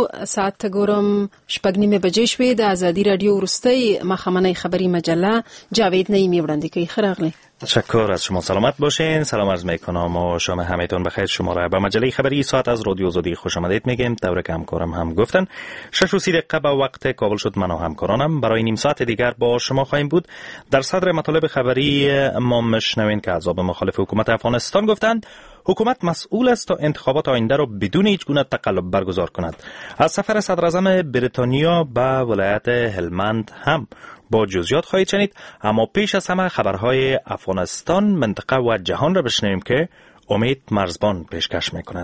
ساعت ته ګورم 6:30 شوې د ازادي رادیو ورستۍ مخامنه خبری مجله جاوید نعیمی وړاندې کوي. خراغلی. تشکر از شما. سلامت باشین. سلام عرض میکنم و شام همتون بخیر. شما را به مجله خبری ساعت از رادیو آزادی خوش آمدید میگیم. دور که همکارم هم گفتن 6:30 به وقت کابل شد. من و همکارانم برای نیم ساعت دیگر با شما خواهیم بود. در صدر مطالب خبری ما میشنوین که احزاب مخالف حکومت افغانستان گفتند حکومت مسئول است تا انتخابات آینده را بدون هیچ گونه تقلب برگزار کند. از سفر صدراعظم بریتانیا به ولایت هلمند هم با جزئیات خواهید شنید، اما پیش از همه خبرهای افغانستان، منطقه و جهان را بشنویم که امید مرزبان پیشکش میکند.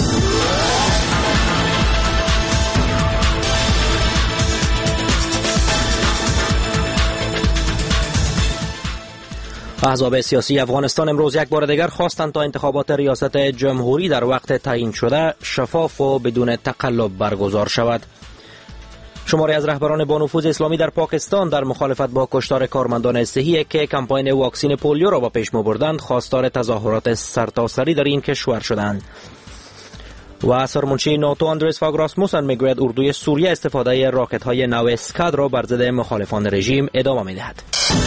احزاب سیاسی افغانستان امروز یک بار دیگر خواستند تا انتخابات ریاست جمهوری در وقت تعیین شده شفاف و بدون تقلب برگزار شود. شماری از رهبران با نفوذ اسلامی در پاکستان در مخالفت با کشتار کارمندان صحی که کمپاین واکسین پولیو را با پیش بردند خواستار تظاهرات سرتاسری در این کشور شدند. و سرمنشی ناتو اندریس فاگ راسموسن میگوید اردوی سوریه استفاده راکت‌های نو اسکاد را بر ضد مخالفان رژیم ادامه می‌دهد.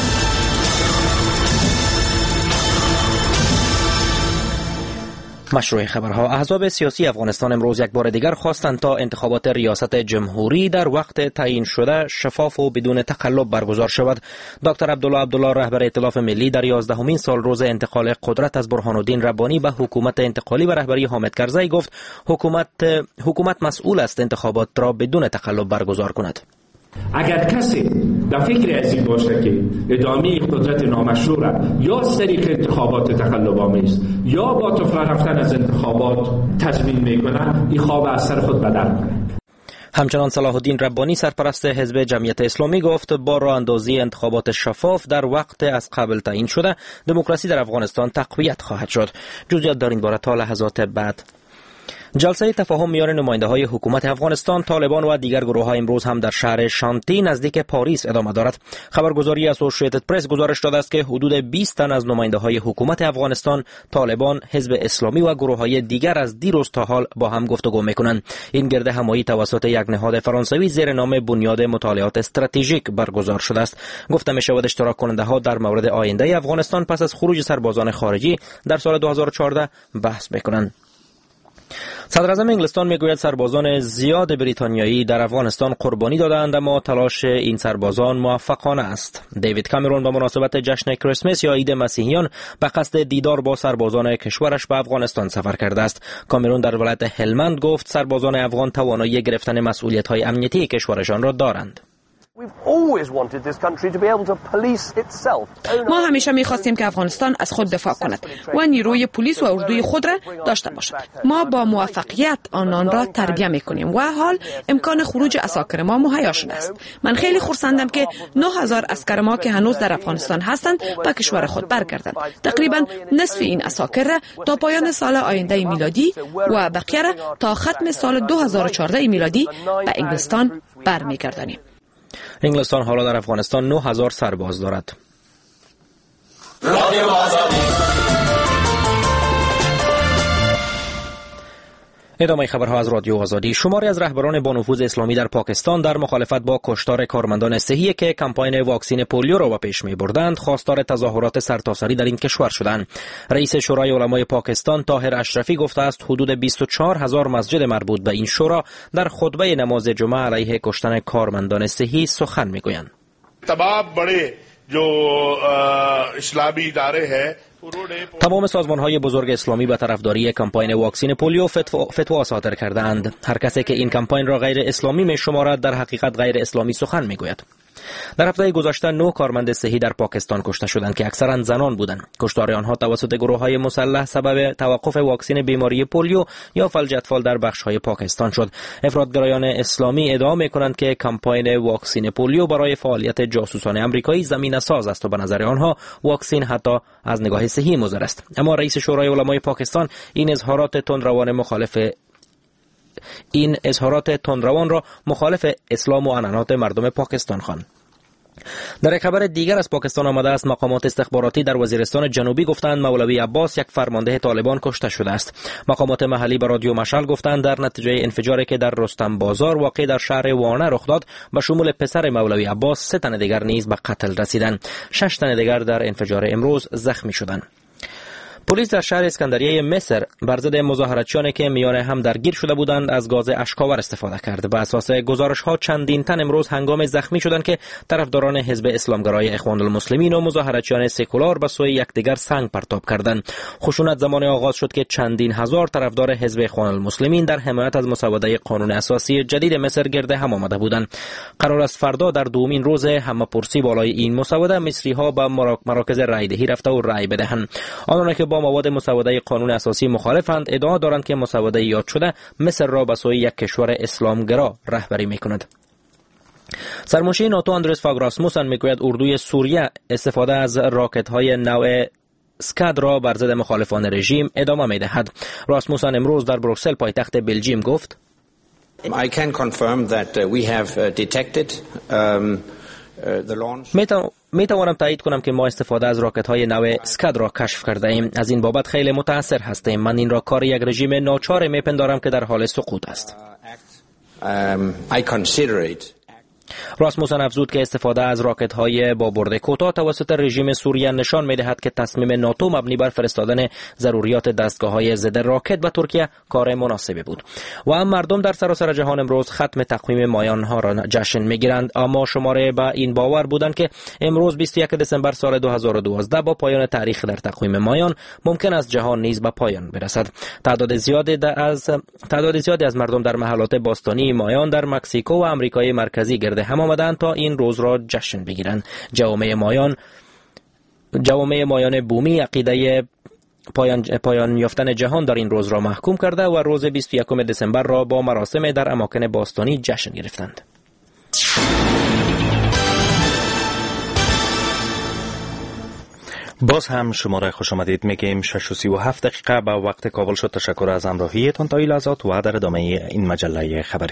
مشروع خبرها. احزاب سیاسی افغانستان امروز یک بار دیگر خواستند تا انتخابات ریاست جمهوری در وقت تعیین شده شفاف و بدون تقلب برگزار شود. دکتر عبدالله رهبر ائتلاف ملی در 11مین سال روز انتقال قدرت از برهان الدین ربانی به حکومت انتقالی و رهبری حامد کرزی گفت حکومت مسئول است انتخابات را بدون تقلب برگزار کند. اگر کسی در فکر از این باشه که ادامه قدرت نامشروع یا از طریق انتخابات تقلب آمیز یا با تفره رفتن از انتخابات تضمین میکنه، این خواب از سر خود بدل کنه. همچنان صلاح الدین ربانی سرپرست حزب جمعیت اسلامی گفت با راه اندازی انتخابات شفاف در وقت از قبل تعیین شده دموکراسی در افغانستان تقویت خواهد شد. جزئیات در این باره تا لحظات بعد. جلسه تفاهم میان نماینده‌های حکومت افغانستان، طالبان و دیگر گروه‌ها امروز هم در شهر شانتی نزدیک پاریس ادامه دارد. خبرگزاری اسوسییتد پرس گزارش داده است که حدود 20 تن از نماینده‌های حکومت افغانستان، طالبان، حزب اسلامی و گروه‌های دیگر از دیروز تا حال با هم گفتگو می‌کنند. این گرد همایی توسط یک نهاد فرانسوی زیر نام بنیاد مطالعات استراتژیک برگزار شده است. گفته می‌شود اشتراک کننده‌ها در مورد آینده افغانستان پس از خروج سربازان خارجی در سال 2014 بحث می‌کنند. صدراعظم انگلستان میگوید سربازان زیاد بریتانیایی در افغانستان قربانی دادند، اما تلاش این سربازان موفقانه است. دیوید کامرون به مناسبت جشن کریسمس یا عید مسیحیان به قصد دیدار با سربازان کشورش به افغانستان سفر کرده است. کامرون در ولایت هلمند گفت سربازان افغان توانایی گرفتن مسئولیت‌های امنیتی کشورشان را دارند. ما همیشه می‌خواستیم که افغانستان از خود دفاع کند و نیروی پلیس و اردوی خود را داشته باشد. ما با موفقیت آنان را تربیت می‌کنیم و حال امکان خروج عساکر ما مهیا شده است. من خیلی خرسندم که 9000 عسکر ما که هنوز در افغانستان هستند به کشور خود برگردند. تقریبا نصف این عساکر را تا پایان سال آینده میلادی و بقیه را تا ختم سال 2014 میلادی به انگلستان برمیگردانیم. انگلستان حالا در افغانستان 9000 سرباز دارد. ادامه خبرها از رادیو آزادی. شماری از رهبران با نفوذ اسلامی در پاکستان در مخالفت با کشتار کارمندان صحی که کمپاین واکسین پولیو را به پیش می‌بردند خواستار تظاهرات سرتاسری در این کشور شدند. رئیس شورای علمای پاکستان طاهر اشرفی گفته است حدود 24000 مسجد مربوط به این شورا در خطبه نماز جمعه علیه کشتن کارمندان صحی سخن می‌گویند. تمام بڑے جو اسلامی ادارے ہیں تمام سازمان‌های بزرگ اسلامی به طرفداری کمپاین واکسین پولیو فتوا صادر کردند. هر کسی که این کمپاین را غیر اسلامی می‌شمارد در حقیقت غیر اسلامی سخن می‌گوید. در هفته گذشته 9 کارمند صحی در پاکستان کشته شدند که اکثرا زنان بودند. کشتار آنها توسط گروه‌های مسلح سبب توقف واکسین بیماری پولیو یا فلج اطفال در بخش‌های پاکستان شد. افراطگرایان اسلامی ادعا می‌کنند که کمپاین واکسین پولیو برای فعالیت جاسوسان آمریکایی زمینه‌ساز است و به نظر آنها واکسین حتی از نگاه صحی مضر است. اما رئیس شورای علمای پاکستان این اظهارات تندروان را مخالف اسلام و عنعنات مردم پاکستان خواند. در یک خبر دیگر از پاکستان آمده است. مقامات استخباراتی در وزیرستان جنوبی گفتند مولوی عباس یک فرمانده طالبان کشته شده است. مقامات محلی به رادیو مشعل گفتند در نتیجه انفجاری که در رستم بازار واقع در شهر وانه رخ داد به شمول پسر مولوی عباس 3 تن دیگر نیز به قتل رسیدند. 6 تن دیگر در انفجار امروز زخمی شدند. پلیس در شهر اسکندریه مصر بر ضد مظاهراتچیانی که میان هم درگیر شده بودند از گاز اشک‌آور استفاده کرد. به اساس گزارش‌ها چندین تن امروز هنگام زخمی شدند که طرفداران حزب اسلامگرای اخوان المسلمین و مظاهراتچیان سکولار به سوی یکدیگر سنگ پرتاب کردند. خشونت زمان آغاز شد که چندین هزار طرفدار حزب اخوان المسلمین در حمایت از مسوده قانون اساسی جدید مصر گرد هم آمده بودند. قرار است فردا در دومین روز همه‌پرسی بالای این مسوده مصری‌ها به مراکز رایدهی رفته و رای بدهند. آنان که با مواد مسوده قانون اساسی مخالفند ادعا دارند که مسوده یاد شده مصر را به سوی یک کشور اسلامگرا رهبری می‌کند. سرمنشی ناتو اندرس فاگ راسموسن میگوید اردوی سوریه استفاده از راکت‌های نوع اسکاد را بر ضد مخالفان رژیم ادامه می‌دهد. راسموسن امروز در بروکسل پایتخت بلژیم گفت I can confirm that we have detected می توانم تایید کنم که ما استفاده از راکت‌های نوع اسکاد را کشف کرده ایم. از این بابت خیلی متأثر هستیم. من این را کار یک رژیم ناچار میپندارم که در حال سقوط است. I consider it. راسموسن افزود که استفاده از راکت‌های با برد کوتاه توسط رژیم سوریه نشان می‌دهد که تصمیم ناتو مبنی بر فرستادن ضروریات دستگاه‌های ضد راکت به ترکیه کار مناسبی بود. و هم مردم در سراسر جهان امروز ختم تقویم مایان‌ها را جشن می‌گیرند، اما شماره به این باور بودند که امروز 21 دسامبر سال 2012 با پایان تاریخ در تقویم مایان ممکن است جهان نیز به پایان برسد. تعداد زیادی از مردم در محلات باستانی مایان در مکزیکو و آمریکای مرکزی گرد هم آمدند تا این روز را جشن بگیرند. جوامع مایان بومی عقیده پایان یافتن جهان در این روز را محکوم کرده و روز 21 دسامبر را با مراسم در اماکن باستانی جشن گرفتند. باز هم شما را خوش آمدید میگیم. 6:37 دقیقه به وقت کابل شد. تشکر از همراهیتان تا این لحظات و در ادامه این مجله خبری.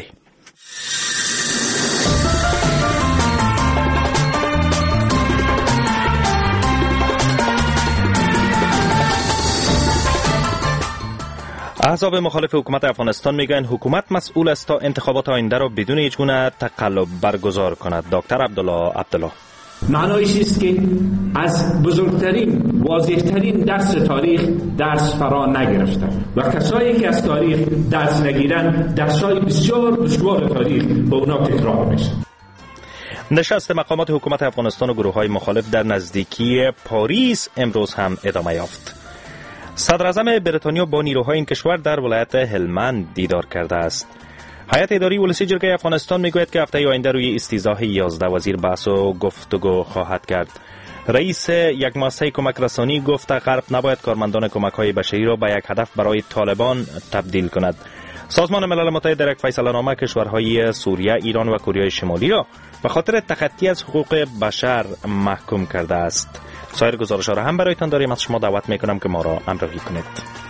احزاب مخالف حکومت افغانستان میگن حکومت مسئول است تا انتخابات آینده را بدون هیچ گونه تقلب برگزار کند. دکتر عبدالله معنایش است که از بزرگترین واضحترین درس تاریخ درس فرا نگرفتند و کسایی که از تاریخ درس نگیرند درس‌های بسیار دشوار تاریخ به اونا تکرار میشه. نشست مقامات حکومت افغانستان و گروه‌های مخالف در نزدیکی پاریس امروز هم ادامه یافت. صدر اعظم بریتانیا با نیروهای این کشور در ولایت هلمند دیدار کرده است. هیئت اداری ولسی جرگه افغانستان میگوید که هفته آینده روی استیضاح 11 وزیر بحث و گفتگو خواهد کرد. رئیس یک مؤسسه کمک رسانی گفت غرب نباید کارمندان کمک‌های بشری را به یک هدف برای طالبان تبدیل کند. سازمان ملل متحد در یک فیصله‌نامه کشورهای سوریه، ایران و کره شمالی را به خاطر تخطی از حقوق بشر محکوم کرده است. سایر گزارش‌ها را هم برایتان داریم. از شما دعوت می‌کنم که ما را همراهی کنید.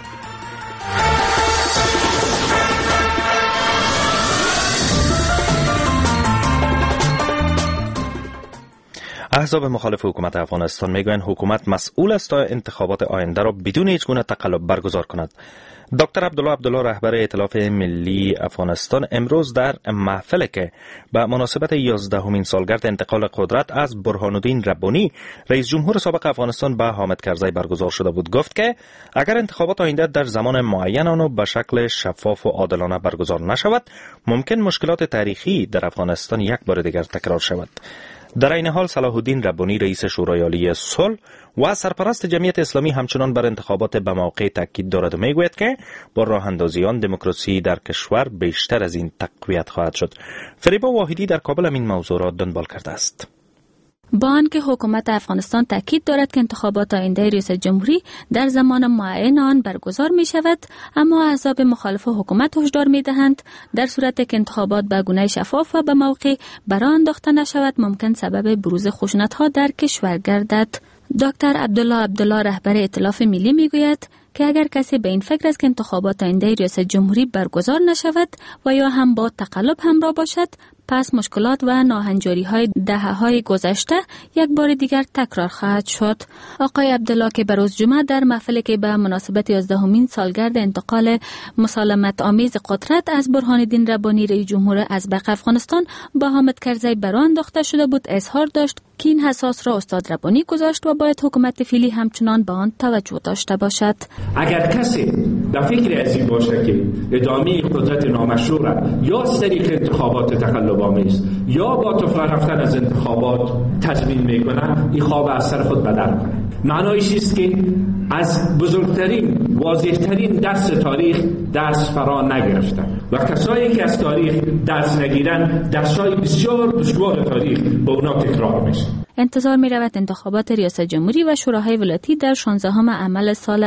احزاب مخالف حکومت افغانستان میگویند حکومت مسئول است تا انتخابات آینده را بدون هیچ گونه تقلب برگزار کند. دکتر عبدالله رهبر ائتلاف ملی افغانستان امروز در محفلی که به مناسبت 11مین سالگرد انتقال قدرت از برهان الدین ربانی رئیس جمهور سابق افغانستان به حامد کرزی برگزار شده بود گفت که اگر انتخابات آینده در زمان معین آن به شکل شفاف و عادلانه برگزار نشود ممکن مشکلات تاریخی در افغانستان یک بار دیگر تکرار شود. در این حال صلاح الدین ربانی رئیس شورای عالی صلح و سرپرست جمعیت اسلامی همچنان بر انتخابات به موقع تاکید دارد و میگوید که با راه اندازی آن دموکراسی در کشور بیشتر از این تقویت خواهد شد. فریبا واحدی در کابل این موضوع را دنبال کرده است. با آنکه حکومت افغانستان تاکید دارد که انتخابات آینده ریاست جمهوری در زمان معین آن برگزار می شود، اما احزاب مخالف حکومت هشدار می دهند در صورت که انتخابات به گونه شفاف و به موقع برآ انداخته نشود ممکن سبب بروز خشونت‌ها در کشور گردد. دکتر عبدالله رهبر ائتلاف ملی می گوید که اگر کسی به این فکر است که انتخابات آینده ریاست جمهوری برگزار نشود و یا هم با تقلب همراه باشد، پس مشکلات و ناهنجاری‌های دهه‌های گذشته یک بار دیگر تکرار خواهد شد. آقای عبدالله که بروز جمعه در محفلی که به مناسبت 11مین سالگرد انتقال مسالمت آمیز قدرت از برهان الدین ربانی رئیس جمهور ازبق افغانستان با حامد کرزی برآ انداخته شده بود اظهار داشت که این حساس را استاد ربانی گذاشت و باید حکومت فعلی همچنان به آن توجه داشته باشد. اگر کسی در فکر از این باشه که ادامه قدرت نامشروع یا از طریق انتخابات تقلب‌آمیز یا با تفره رفتن از انتخابات تضمین میکنه، این خواب از سر خود بدر کنه. معنایش است که از بزرگترین واضحترین درس تاریخ درس فرا نگرفتن و کسایی که از تاریخ درس نگیرن درس‌های بسیار دشوار تاریخ به اونا تکرار میشه. انتظار می رود انتخابات ریاست جمهوری و شوراهای ولایتی در 16 اعمال سال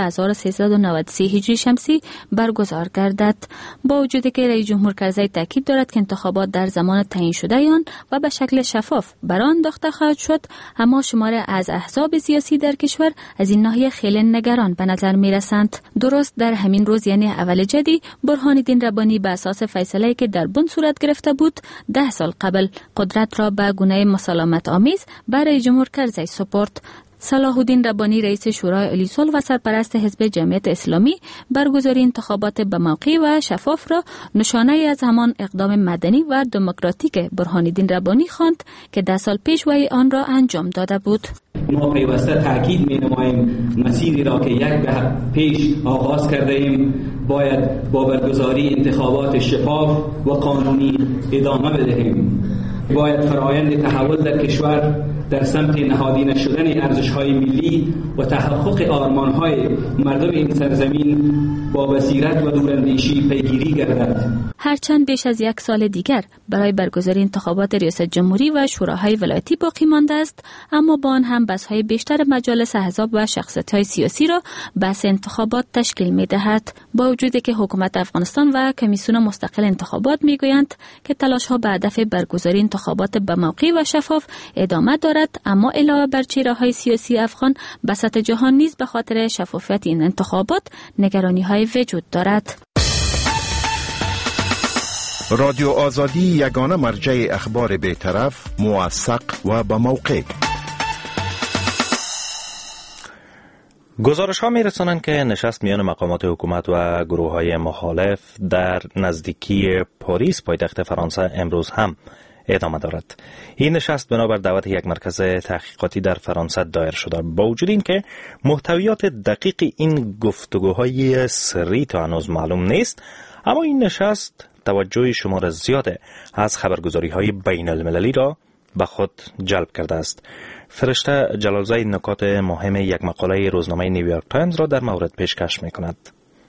1393 هجری شمسی برگزار گردد. با وجودی که رئیس جمهور کرزی تاکید دارد که انتخابات در زمان تعیین شده آن و به شکل شفاف برآ انداخته خواهد شد، اما شمار از احزاب سیاسی در کشور از این ناحیه خیلی نگران به نظر می رسند. درست در همین روز یعنی اول جدی برهان الدین ربانی به اساس فیصله‌ای که در بن صورت گرفته بود 10 سال قبل قدرت را به گونه مسالمت آمیز برای جمهور کرزی سپرد. صلاح الدین ربانی رئیس شورای عالی صلح و سرپرست حزب جمعیت اسلامی برگزاری انتخابات به موقع و شفاف را نشانه از همان اقدام مدنی و دموکراتیک برهان الدین ربانی خواند که 10 سال پیش وی آن را انجام داده بود. ما پیوسته تاکید می نماییم مسیری را که یک به پیش آغاز کرده ایم باید با برگزاری انتخابات شفاف و قانونی ادامه بدهیم. باید فرایند تحول در کشور در سمت نهادینه شدن ارزش‌های ملی و تحقق آرمان‌های مردم این سرزمین با بصیرت و دوراندیشی پیگیری گردد. هرچند بیش از 1 سال دیگر برای برگزاری انتخابات ریاست جمهوری و شوراهای ولایتی باقی مانده است، اما با آن هم بحث‌های بیشتر مجالس احزاب و شخصیت‌های سیاسی را بحث انتخابات تشکیل می‌دهد. با وجودی که حکومت افغانستان و کمیسیون مستقل انتخابات می‌گویند که تلاش‌ها به هدف برگزاری انتخابات به موقع و شفاف ادامه دارد، اما علاوه بر چهره‌های سیاسی افغان به سطح جهان نیز به خاطر شفافیت این انتخابات نگرانی‌های وجود دارد. رادیو آزادی یگانه مرجع اخبار بی‌طرف، موثق و با موقع. گزارش ها می رسانند که نشست میان مقامات حکومت و گروه های مخالف در نزدیکی پاریس پایتخت فرانسه امروز هم ادامه دارد. این نشست بنابر دعوت یک مرکز تحقیقاتی در فرانسه دایر شده. با وجود این که محتویات دقیق این گفتگوهای سری تا هنوز معلوم نیست، اما این نشست توجه شمار زیاد از خبرگزاری های بین المللی را به خود جلب کرده است. فرشته جلالزای نکات مهم یک مقاله روزنامه نیویورک تایمز را در مورد پیشکش می کند.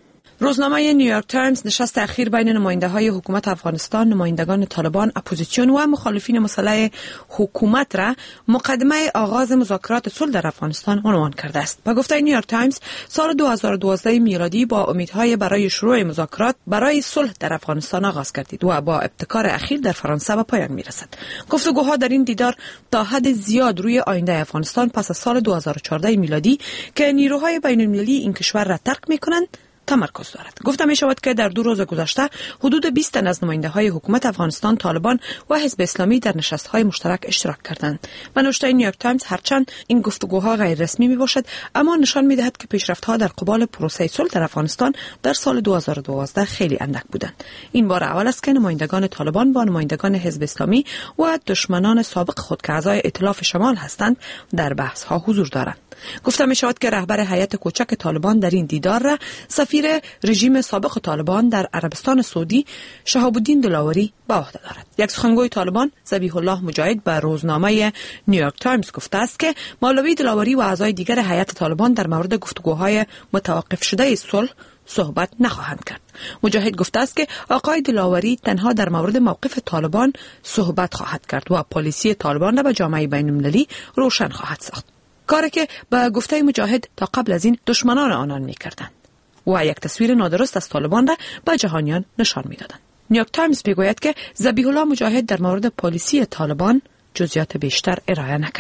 روزنامه نیویورک تایمز نشست اخیر بین نماینده‌های حکومت افغانستان، نمایندگان طالبان، اپوزیسیون و مخالفین مسلح حکومت را مقدمه آغاز مذاکرات صلح در افغانستان عنوان کرده است. با گفته نیویورک تایمز، سال 2012 میلادی با امیدهای برای شروع مذاکرات برای صلح در افغانستان آغاز گردید و با ابتکار اخیر در فرانسه به پایان میرسد. گفتگوها در این دیدار تا حد زیاد روی آینده افغانستان پس از سال 2014 میلادی که نیروهای بین المللی این کشور را ترک می‌کنند تمرکز دارد. گفته می شود که در 2 روز گذشته حدود 20 تن از نماینده های حکومت افغانستان، طالبان و حزب اسلامی در نشست های مشترک اشتراک کردند. به نوشته نیویورک تایمز، هرچند این گفتگوها غیر رسمی می باشد، اما نشان می دهد که پیشرفت ها در قبال پروسه صلح در افغانستان در سال 2012 خیلی اندک بودند. این بار اول است که نمایندگان طالبان با نمایندگان حزب اسلامی و دشمنان سابق خود که اعضای ائتلاف شمال هستند در بحث ها حضور دارند. گفته می شود که رهبر هیئت کوچک طالبان در این دیدار را سفیر رژیم سابق طالبان در عربستان سعودی شهاب الدین دلاوری به عهده دارد. یک سخنگوی طالبان ذبیح الله مجاهد به روزنامه نیویورک تایمز گفته است که مولوی دلاوری و اعضای دیگر هیئت طالبان در مورد گفتگوهای متوقف شده صلح صحبت نخواهند کرد. مجاهد گفته است که آقای دلاوری تنها در مورد موقف طالبان صحبت خواهد کرد و پالیسی طالبان را به جامعه بین المللی روشن خواهد ساخت. کاری که به گفته مجاهد تا قبل از این دشمنان آنان می‌کردند و یک تصویر نادرست از طالبان را به جهانیان نشان می‌دادند. نیویورک تایمز می‌گوید که ذبیح الله مجاهد در مورد پالیسی طالبان جزئیات بیشتر ارائه نکرد.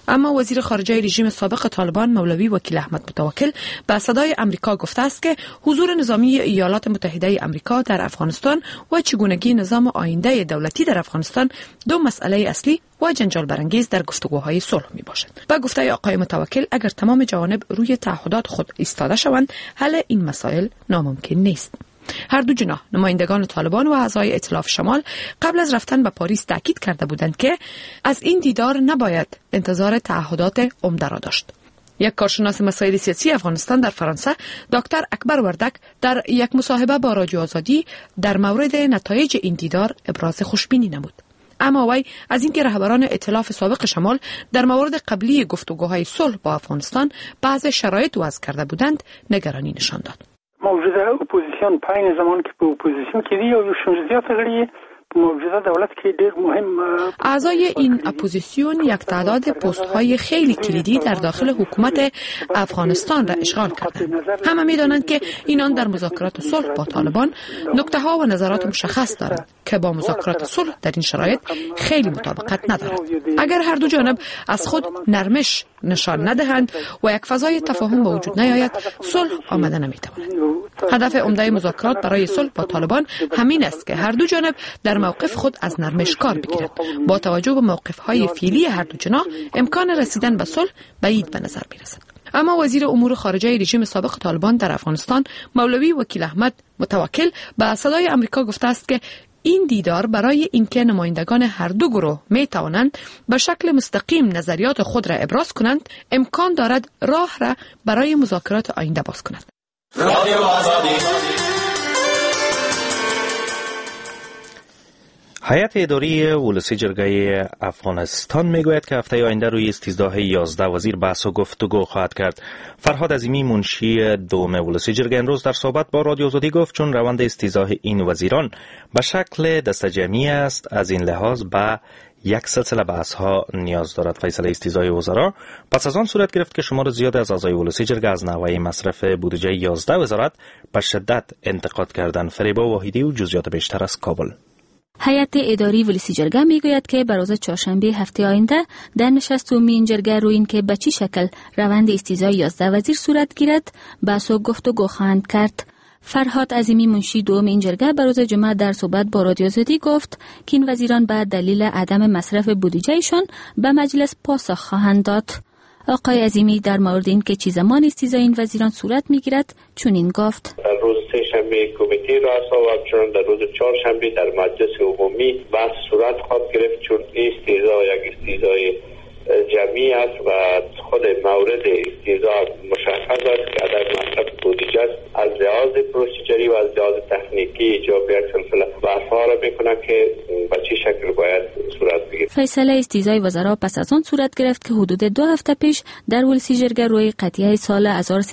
اما وزیر خارجه رژیم سابق طالبان مولوی وکیل احمد متوکل به صدای آمریکا گفته است که حضور نظامی ایالات متحده آمریکا در افغانستان و چگونگی نظام آینده دولتی در افغانستان دو مسئله اصلی و جنجال برانگیز در گفتگوهای صلح می باشد. با گفته آقای متوکل اگر تمام جوانب روی تعهدات خود ایستاده شوند حل این مسائل ناممکن نیست. هر دو جناح نمایندگان طالبان و اعضای ائتلاف شمال قبل از رفتن به پاریس تاکید کرده بودند که از این دیدار نباید انتظار تعهدات عمده را داشت. یک کارشناس مسائل سیاسی افغانستان در فرانسه دکتر اکبر وردک در یک مصاحبه با رادیو آزادی در مورد نتایج این دیدار ابراز خوشبینی نمود. اما وی از اینکه رهبران ائتلاف سابق شمال در مورد قبلی گفتگوهای صلح با افغانستان بعض شرایط وضع کرده بودند نگرانی نشان داد. موجوده اپوزیسیون پایین زمان که به اپوزیسیون که دی او شنجزیات غړي موجوده دولت کې ډېر مهم اعضای این اپوزیسیون یک تعداد پست‌های خیلی کلیدی در داخل حکومت افغانستان را اشغال کردند. همه می‌دانند که اینان در مذاکرات صلح با طالبان نکته‌ها و نظرات مشخص دارند که با مذاکرات صلح در این شرایط خیلی مطابقت ندارد. اگر هر دو جانب از خود نرمش نشان ندهند و یک فضای تفاهم به وجود نیاید صلح آمده نمی‌تواند. هدف عمده مذاکرات برای صلح با طالبان همین است که هر دو جانب در موقف خود از نرمش کار بگیرد. با توجه به موقف‌های فعلی هر دو جناح امکان رسیدن به صلح بعید به نظر می‌رسد. اما وزیر امور خارجه رژیم سابق طالبان در افغانستان مولوی وکیل احمد متوکل به صدای آمریکا گفته است که این دیدار برای اینکه نمایندگان هر دو گروه می توانند به شکل مستقیم نظریات خود را ابراز کنند امکان دارد راه را برای مذاکرات آینده باز کند. هیئت اداری ولسی جرگه افغانستان میگوید که هفته آینده روی استیضاح 11 وزیر بحث و گفتگو خواهد کرد. فرهاد عظیمی منشی دوم ولسی جرگه امروز در صحبت با رادیو آزادی گفت چون روند استیضاح این وزیران به شکل دسته جمعی است از این لحاظ به یک سلسله بحث ها نیاز دارد. فیصله استیضاح وزرا پس از آن صورت گرفت که شمار زیاد از اعضای ولسی جرگه از نحوه مصرف بودجه 11 وزارت به شدت انتقاد کردند. فریبا واحدی و جزئیات بیشتر از کابل. هیئت اداری ولسی جرگه میگوید که بر روز چهارشنبه هفته آینده در نشست عمومی این جرگه روی این که به چه شکل روند استیضاح 11 وزیر صورت گیرد بحث و گفتگو خواهند کرد. فرهاد عظیمی منشی دوم این جرگه بر روز جمعه در صحبت با رادیو آزادی گفت که این وزیران به دلیل عدم مصرف بودجهشان به مجلس پاسخ خواهند داد. آقای عظیمی در مورد این که چه زمان استیضاح این وزیران صورت میگیرد چنین گفت: در روز سه‌شنبه کمیته رؤسا و همچنان در روز چهارشنبه در مجلس عمومی بحث صورت خواهد گرفت، چون استیضاح یک استیضاح جمعی است و خود مورد استیضاح مشخص است که عدم مصرف بودجه است. از لحاظ پروسیجری و از لحاظ تکنیکی ایجاب یک سلسله بحث‌ها را می‌کند که به چه شکل باید صورت بگیرد. فیصله استیضاح وزرا پس از آن صورت گرفت که حدود 2 هفته پیش در ولسی جرگه روی قطعه سال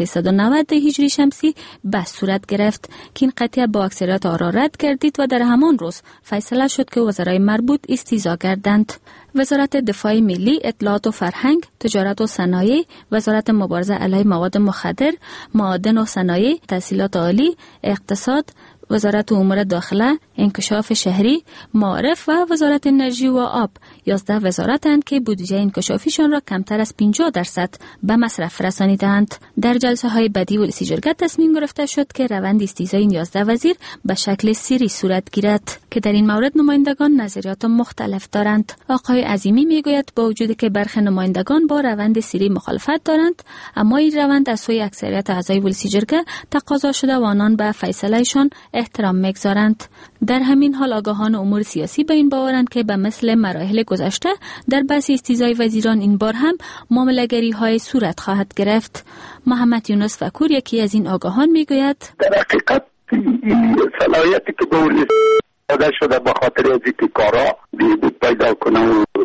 1390 هجری شمسی بحث صورت گرفت که این قطعه با اکثریت آرا رد گردید و در همان روز فیصله شد که وزرای مربوط استیضاح گردند. وزارت دفاع ملی، اطلاعات و فرهنگ، تجارت و صنایع، وزارت مبارزه علیه مواد مخدر، معادن و صنایع، تحصیلات عالی، اقتصاد، وزارت امور داخله، انکشاف شهری، معارف و وزارت انرژی و آب 11 وزارتند که بودجه انکشافیشان را کمتر از 50% به مصرف رسانیدند. در جلسه های بعدی ولسی جرگه تصمیم گرفته شد که روند استیضاح این 11 وزیر به شکل سری صورت گیرد که در این مورد نمایندگان نظریات مختلف دارند. آقای عظیمی میگوید با وجودی که برخی نمایندگان با روند سری مخالفت دارند، اما این روند از سوی اکثریت اعضای ولسی جرگه تقاضا شده و آنان به فیصلهشان احترام می‌گذارند. در همین حال آگاهان امور سیاسی به این باورند که به مثل مراحل گذشته در بحث استیضاح وزیران این بار هم معامله‌گری‌های صورت خواهد گرفت. محمد یونس فکور یکی از این آگاهان میگوید: در حقیقت این صلاحیتی که به ولسی داده شده به خاطر از اینکه کارا بهبود پیدا کنه،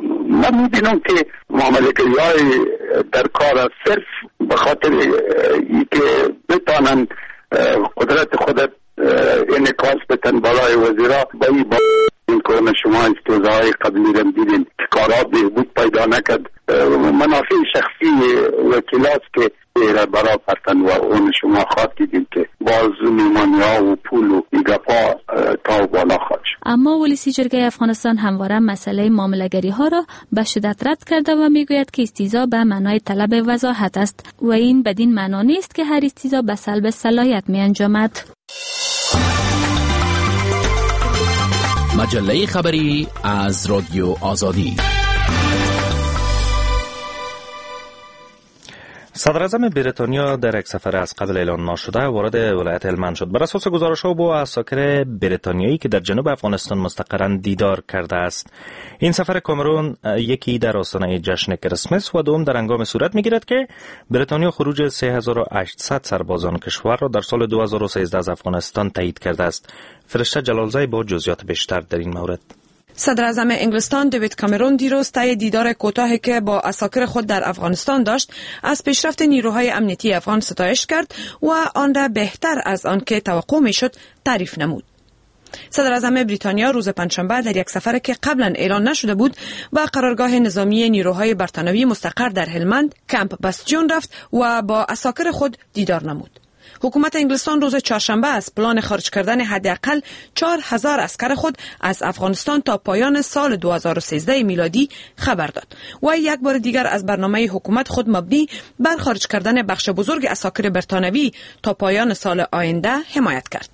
من می‌بینم که معامله‌گری‌های در کار صرف به خاطر اینکه بتانن قدرت خودت انعکاس بتن بالای وزیرا با این کنه. شما استیضاح‌های قبلی رو دیدین که کارا بهبود پیدا نکرد منافع شخصی وکیلاست که برای پرتن و اون شما خواد دیدیم که باز میمانی ها و پول و ایگپا تا بالا خواهد شد. اما ولیسی جرگه افغانستان همواره مسئله معامله‌گری ها را به شدت رد کرده و میگوید که استیضاح به معنای طلب وضاحت است و این بدین معنا نیست که هر استیضاح به سلب صلاحیت می انجامد. مجله خبری از رادیو آزادی. صدر اعظم بریتانیا در یک سفر از قبل اعلان نشده وارد ولایت هلمند شد. بر اساس گزارش‌ها با عساکر بریتانیایی که در جنوب افغانستان مستقرند دیدار کرده است. این سفر کامرون یکی در آستانه جشن کریسمس و دوم در هنگام صورت می‌گیرد که بریتانیا خروج 3800 سربازان کشور را در سال 2013 از افغانستان تایید کرده است. فرشته جلالزای با جزئیات بیشتر در این مورد. صدر اعظم انگلستان دیوید کامرون دیروز طی دیدار کوتاهی که با عساکر خود در افغانستان داشت از پیشرفت نیروهای امنیتی افغان ستایش کرد و آن را بهتر از آن که توقع میشد تعریف نمود. صدر اعظم بریتانیا روز پنجشنبه در یک سفر که قبلا اعلان نشده بود و قرارگاه نظامی نیروهای برتانوی مستقر در هلمند کمپ باستیون رفت و با عساکر خود دیدار نمود. حکومت انگلستان روز چهارشنبه از پلان خارج کردن حداقل 4000 عسکر خود از افغانستان تا پایان سال 2013 میلادی خبر داد و یک بار دیگر از برنامه حکومت خود مبنی بر خارج کردن بخش بزرگ عساکر برتانوی تا پایان سال آینده حمایت کرد.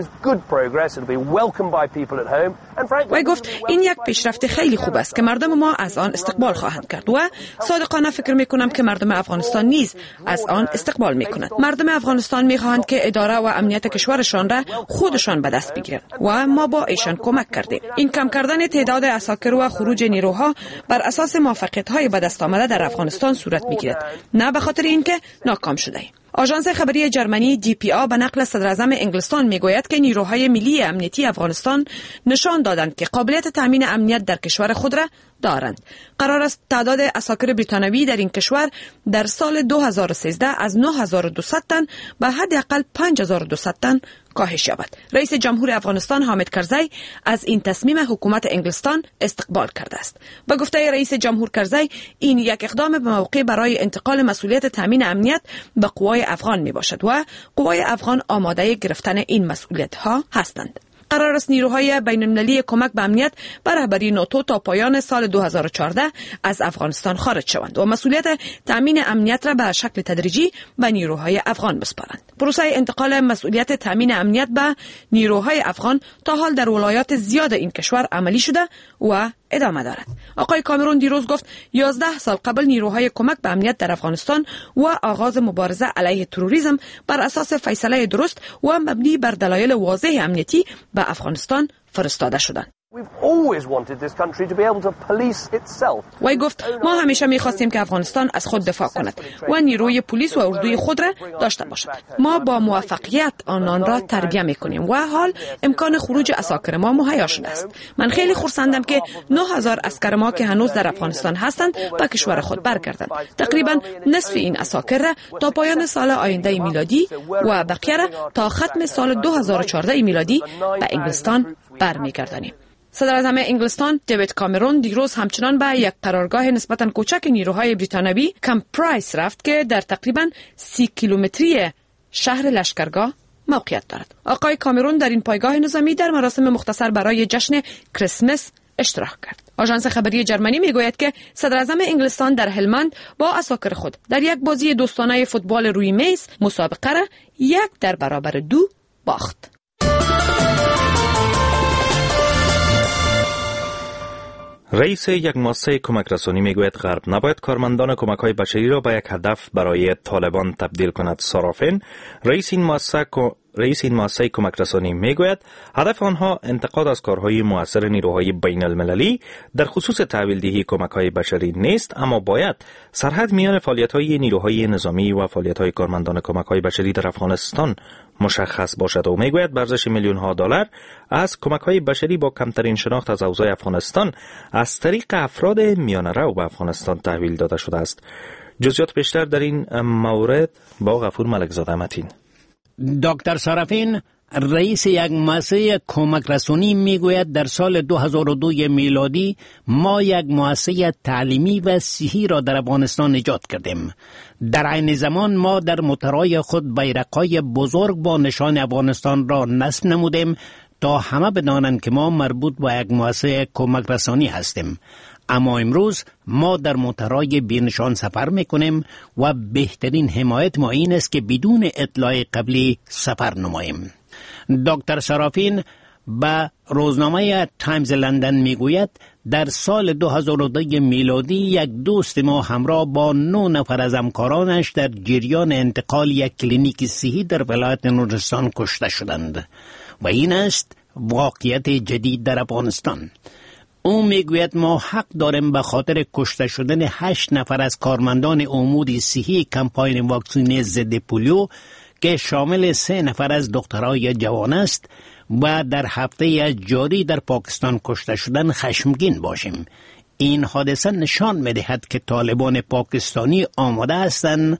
وی گفت این یک پیشرفت خیلی خوب است که مردم ما از آن استقبال خواهند کرد و صادقانه فکر میکنم که مردم افغانستان نیز از آن استقبال میکنند. مردم افغانستان میخواهند که اداره و امنیت کشورشان را خودشان به دست بگیرند و ما با ایشان کمک کردیم. این کم کردن تعداد عساکر و خروج نیروها بر اساس موافقت‌های به دست آمده در افغانستان صورت میگیرد، نه به خاطر اینکه ناکام شده ایم. آژانس خبری جرمنی DPA به نقل صدر اعظم انگلستان میگوید که نیروهای ملی امنیتی افغانستان نشان دادند که قابلیت تامین امنیت در کشور خود را دارند. قرار است تعداد عساکر بریتانوی در این کشور در سال 2013 از 9200 تن به حداقل 5200 تن کاهش یابد. رئیس جمهور افغانستان حامد کرزی از این تصمیم حکومت انگلستان استقبال کرده است. به گفته رئیس جمهور کرزی این یک اقدام به موقع برای انتقال مسئولیت تامین امنیت به قوای افغان می باشد و قوای افغان آماده گرفتن این مسئولیت ها هستند. قرار است نیروهای بین‌المللی کمک به امنیت بر رهبری ناتو تا پایان سال 2014 از افغانستان خارج شوند و مسئولیت تامین امنیت را به شکل تدریجی به نیروهای افغان بسپارند. پروسه انتقال مسئولیت تامین امنیت به نیروهای افغان تا حال در ولایات زیاد این کشور عملی شده و ادامه دارد. آقای کامرون دیروز گفت 11 سال قبل نیروهای کمک به امنیت در افغانستان و آغاز مبارزه علیه تروریسم بر اساس فیصله درست و مبنی بر دلایل واضح امنیتی به افغانستان فرستاده شدند. وی گفت ما همیشه می‌خواستیم که افغانستان از خود دفاع کند و نیروی پلیس و اردوی خود را داشته باشد. ما با موفقیت آنان را تربیت می‌کنیم و حال امکان خروج عساکر ما مهیا شده است. من خیلی خرسندم که 9000 عسکر ما که هنوز در افغانستان هستند به کشور خود برگردند. تقریبا نصف این عساکر را تا پایان سال آینده میلادی و بقیه را تا ختم سال 2014 میلادی به انگلستان برمیگردانیم. صدر اعظم انگلستان دیوید کامرون دیروز همچنان به یک قرارگاه نسبتاً کوچک نیروهای بریتانوی کمپ پرایس رفت که در تقریباً 30 کیلومتری شهر لشکرگاه موقعیت دارد. آقای کامرون در این پایگاه نظامی در مراسم مختصر برای جشن کریسمس اشتراک کرد. آژانس خبری جرمنی میگوید که صدر اعظم انگلستان در هلمند با عساکر خود در یک بازی دوستانه فوتبال روی میز مسابقه را 1-2 باخت. رئیس یک مؤسسه کمک رسانی میگوید غرب نباید کارمندان کمک‌های بشری را به یک هدف برای طالبان تبدیل کند. صرافین رئیس این مؤسسه کمک رسانی میگوید هدف آنها انتقاد از کارهای مؤثر نیروهای بین المللی در خصوص تحویل دهی کمک‌های بشری نیست، اما باید سرحد میان فعالیت‌های نیروهای نظامی و فعالیت‌های کارمندان کمک‌های بشری در افغانستان مشخص باشد و میگوید ارزش میلیون‌ها دلار از کمک‌های بشری با کمترین شناخت از اوضاع افغانستان از طریق افراد میانه‌رو به افغانستان تحویل داده شده است. جزئیات بیشتر در این مورد با غفور ملکزاده متین. دکتر صرافین رئیس یک مؤسسه کمک رسانی میگوید در سال 2002 میلادی ما یک مؤسسه تعلیمی و صحی را در افغانستان ایجاد کردیم. در عین زمان ما در مترای خود بیرق‌های بزرگ با نشان افغانستان را نصب نمودیم تا همه بدانند که ما مربوط به یک مؤسسه کمک رسانی هستیم. اما امروز ما در مترای بی‌نشان سفر میکنیم و بهترین حمایت ما این است که بدون اطلاع قبلی سفر نماییم. دکتر سرافین به روزنامه تایمز لندن میگوید در سال 2002 میلادی یک دوست ما همراه با 9 نفر از همکارانش در جریان انتقال یک کلینیک صحی در ولایت نورستان کشته شدند و این است واقعیت جدید در افغانستان. او میگوید ما حق داریم به خاطر کشته شدن 8 نفر از کارمندان امور صحی کمپاین واکسینی ضد پولیو که شامل 3 نفر از دخترای جوان است و در هفته جاری در پاکستان کشته شدن خشمگین باشیم. این حادثه نشان می‌دهد که طالبان پاکستانی آماده هستند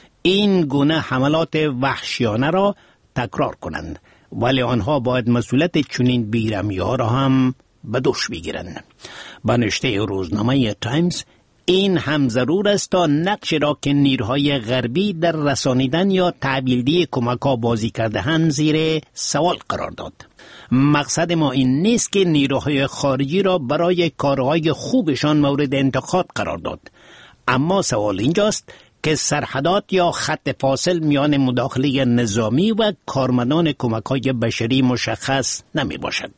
این گونه حملات وحشیانه را تکرار کنند، ولی آنها باید مسئولیت چنین بیرحمی‌ها را هم به دوش بگیرند. به نوشته روزنامه تایمز این هم ضرور است تا نقش را که نیروهای غربی در رسانیدن یا تحویلدهی کمک‌ها بازی کرده هم زیر سوال قرار داد. مقصد ما این نیست که نیروهای خارجی را برای کارهای خوبشان مورد انتقاد قرار داد، اما سوال اینجاست که سرحدات یا خط فاصل میان مداخله نظامی و کارمندان کمک‌های بشری مشخص نمی باشد.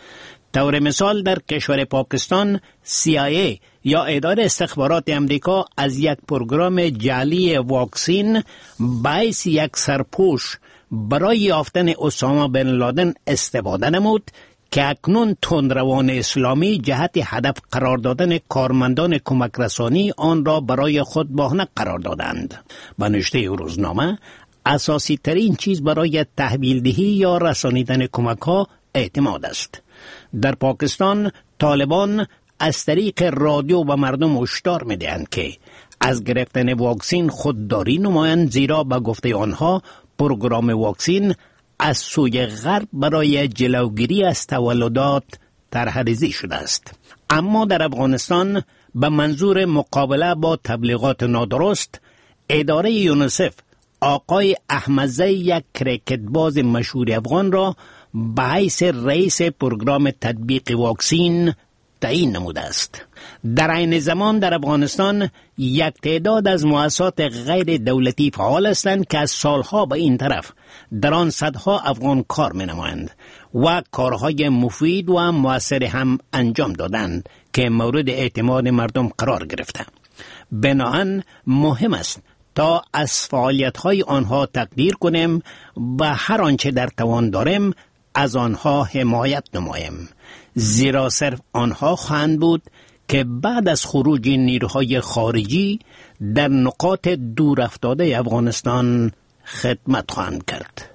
طور مثال در کشور پاکستان CIA یا اداره استخبارات امریکا از یک پروگرام جعلی واکسین باعث یک سرپوش برای یافتن اسامه بن لادن استفاده نمود که اکنون تندروان اسلامی جهت هدف قرار دادن کارمندان کمک رسانی آن را برای خود بهانه قرار دادند. به نوشته روزنامه اساسی ترین چیز برای تحویل دهی یا رسانیدن کمک ها اعتماد است. در پاکستان طالبان از طریق رادیو و مردم هشدار می‌دهند که از گرفتن واکسین خودداری نمایند، زیرا به گفته آنها پروگرام واکسین از سوی غرب برای جلوگیری از تولدات طرح‌ریزی شده است. اما در افغانستان به منظور مقابله با تبلیغات نادرست، اداره یونیسف آقای احمدزی، یک کرکت باز مشهور افغان را به حیث رئیس پروگرام تطبیق واکسین تعیین نموده است. در عین زمان در افغانستان یک تعداد از مؤسسات غیر دولتی فعال هستند که از سالها به این طرف در آن صدها افغان کار می نمایند و کارهای مفید و مؤثر هم انجام دادند که مورد اعتماد مردم قرار گرفته. بنابراین مهم است تا از فعالیت‌های آنها تقدیر کنیم و هر آنچه در توان داریم از آنها حمایت نماییم، زیرا صرف آنها خواهند بود که بعد از خروج نیروهای خارجی در نقاط دور افتاده افغانستان خدمت خواهند کرد.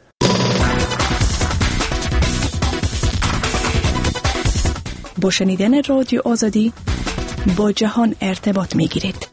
با شنیدن رادیو آزادی با جهان ارتباط می گیرید.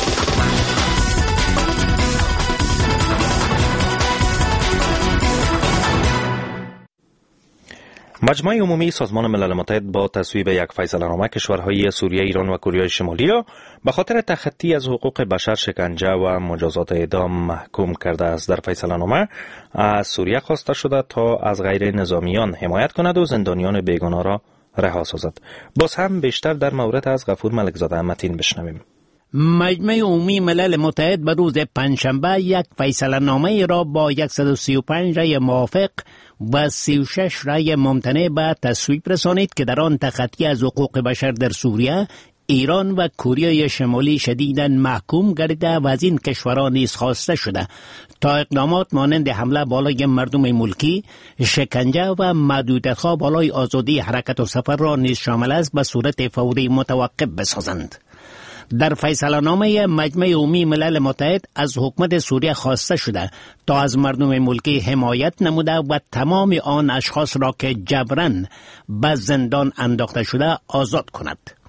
مجمع عمومی سازمان ملل متحد با تصویب یک فیصله‌نامه کشورهای سوریه، ایران و کره شمالی را به خاطر تخطی از حقوق بشر، شکنجه و مجازات اعدام محکوم کرده است. در فیصله‌نامه از سوریه خواسته شده تا از غیر نظامیان حمایت کند و زندانیان بیگناه را رها سازد. باز هم بیشتر در مورد از غفور ملکزاده متین بشنویم. مجمع عمومی ملل متحد به روز پنجشنبه یک فیصله‌نامه را با 135 رأی موافق و 36 رأی ممتنع به تصویب رسانید که در آن تخطی از حقوق بشر در سوریه، ایران و کره شمالی شدیداً محکوم گردیده و از این کشورها نیز خواسته شده تا اقدامات مانند حمله بالای مردم ملکی، شکنجه و محدودیت‌ها بالای آزادی حرکت و سفر را نیز شامل است به صورت فوری متوقف بسازند. در فیصله‌نامه مجمع عمومی ملل متحد از حکومت سوریه خواسته شده تا از مردم ملکی حمایت نموده و تمام آن اشخاص را که جبراً به زندان انداخته شده آزاد کند.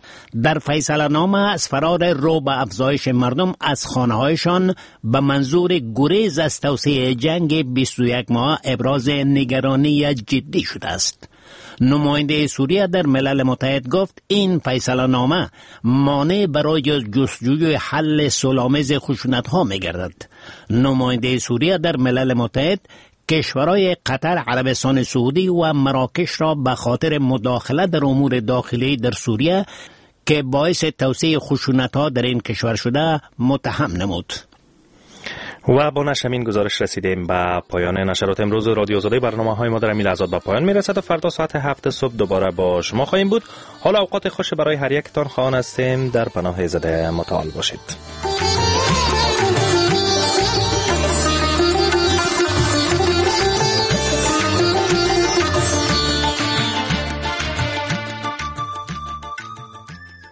در فیصله نامه از فرار رو به افزایش مردم از خانه‌هایشان به منظور گریز از توسعه جنگ 21 ماه ابراز نگرانی جدی شده است. نماینده سوریه در ملل متحد گفت این فیصله نامه مانع برای جستجوی حل صلح‌آمیز خشونت‌ها می‌گردد. نماینده سوریه در ملل متحد کشورهای قطر، عربستان سعودی و مراکش را به خاطر مداخله در امور داخلی در سوریه که باعث توسعه خشونت‌ها در این کشور شده متهم نمود. و با نشر این گزارش رسیدیم به پایان نشرات امروز رادیو آزادی. برنامه‌های ما در این لحظات به پایان میرسد و فردا ساعت 7 صبح دوباره با شما خواهیم بود. حالا اوقات خوش برای هر یکتان خواهان هستیم. در پناه ایزده متعال باشید.